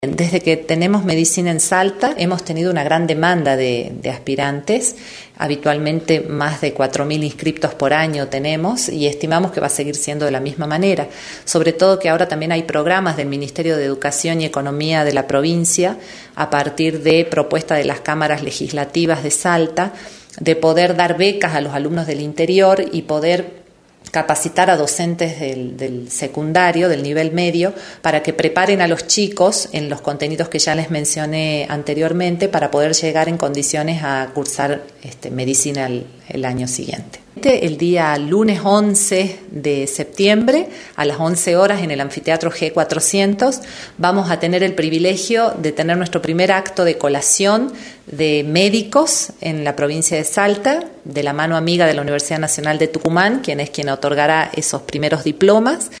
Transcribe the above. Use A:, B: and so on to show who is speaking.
A: Desde que tenemos medicina en Salta, hemos tenido una gran demanda de aspirantes. Habitualmente más de 4.000 inscriptos por año tenemos y estimamos que va a seguir siendo de la misma manera. Sobre todo que ahora también hay programas del Ministerio de Educación y Economía de la provincia, a partir de propuesta de las cámaras legislativas de Salta, de poder dar becas a los alumnos del interior y poder capacitar a docentes del secundario, del nivel medio, para que preparen a los chicos en los contenidos que ya les mencioné anteriormente para poder llegar en condiciones a cursar medicina el año siguiente. El día lunes 11 de septiembre a las 11 horas en el anfiteatro G400 vamos a tener el privilegio de tener nuestro primer acto de colación de médicos en la provincia de Salta, de la mano amiga de la Universidad Nacional de Tucumán, quien otorgará esos primeros diplomas.